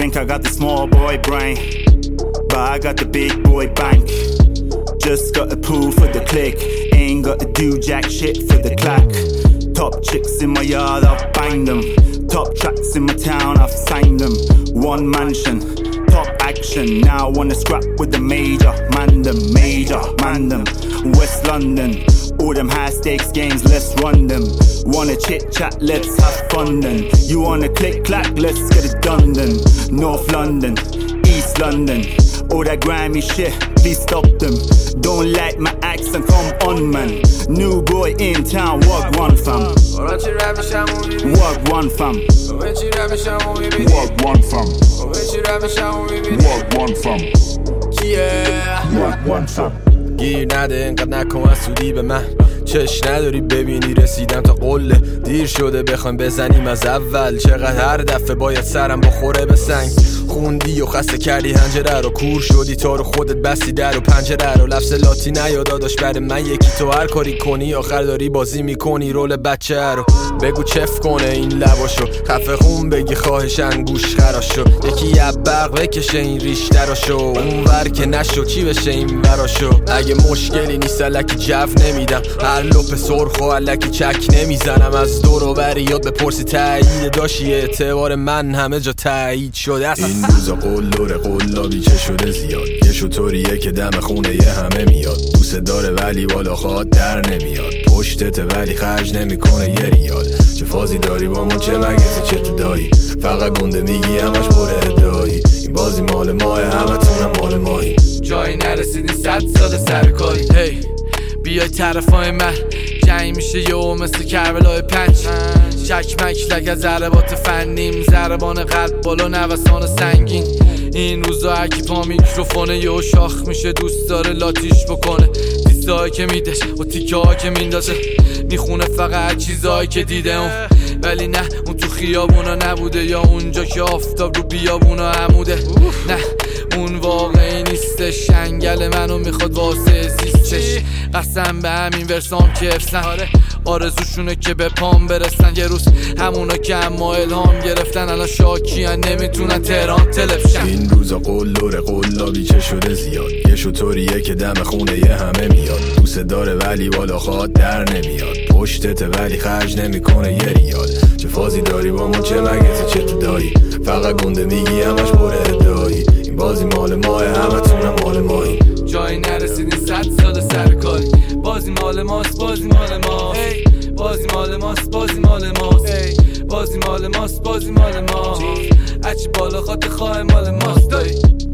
think I got the small boy brain, but I got the big boy bank. Just got to pull for the click, ain't got to do jack shit for the clack. Top chicks in my yard, I've banged them. Top tracks in my town, I've signed them. One mansion, top action. Now I wanna scrap with the major mandem. West London, all them high stakes games, let's run them. Wanna chit chat, let's have fun then. You wanna click clack, let's get it done then. North London, East London, all that grimy shit, please stop them. Don't like my accent, come on man. New boy in town, walk one fam. Walk one fam. Walk one fam. Walk one fam. Yeah. Walk one fam. گیر نده اینقدر نکن حسودی به من. چش نداری ببینی رسیدم تا قله. دیر شده بخوایم بزنیم از اول. چقدر هر دفعه باید سرم بخوره به سنگ. خوندی و خسته کردی هنجره رو، کور شدی تا رو خودت بستی در و پنجره رو. لفظ لاتی نیاد داداش برای من یکی، تو هر کاری کنی آخر داری بازی میکنی رول بچه رو. بگو چف کنه این لباشو، خفه خون بگی خواهشن گوش خراشو. یکی یبق بکشه این ریش دراشو، اون ور که نشو چی بشه این وراشو. اگه مشکلی نیست الکی جو نمیدم، هر لپ سرخ و الکی چک نمیزنم. از دور و بر یاد بپرسی تایید داشی، اعتبار من همه جا تایید شده است. این روزا قلدره قلابی چه شده زیاد، یه شطوریه که دم خونه یه همه میاد. دوست داره ولی بالا خواد در نمیاد، پشتته ولی خرج نمیکنه یه ریال. چه فازی داری با ما چه مگزی چه تدایی، فقط گنده میگی همش پر ادعایی. این بازی مال ماه همه تونم مال ماهی، جایی نرسیدین 100 سال سرکاری. هی بیای طرفای من جنگ میشه یهو مثل کربلای 5. چکمک لگه ضربات فنیم، ضربان قلب بالا نوسان سنگین. این روزا هرکی پا میکروفونه یهو شاخ میشه، دوست داره لاتیش بکنه. دیستایی که میده و تیکه ها که میندازه، میخونه فقط چیزایی که دیده اون. ولی نه اون تو خیابونا نبوده، یا اونجا که آفتاب رو بیابونا عموده. نه اون واقعی نیستش، شنگل منو میخواد واسه زیستش. قسم به همین ورسام که افسن، آرزوشونه که به پام برسن. یه روز همونا که اما الهام گرفتن الان شاکیان نمیتونن تهران تلفشن. این روزا قلدره قلابی چه شده زیاد، یه شطوریه که دم خونه یه همه میاد. دوست داره ولی بالا خواد در نمیاد، پشتته ولی خرج نمیکنه یه ریال. چه فازی داری با ما چه مگزی چه تدایی، فقط گنده میگی همش پر ادعایی. این بازی مال ماه همه تونم مال ماهی، جایی نرسیدین 100 سال سرکاری. بازی مال ماست بازی مال ماست، بازی مال ماست بازی مال ماست، بازی مال ماست بازی مال ماست. هرچی بالا خاطر خواه مال ماست دایی.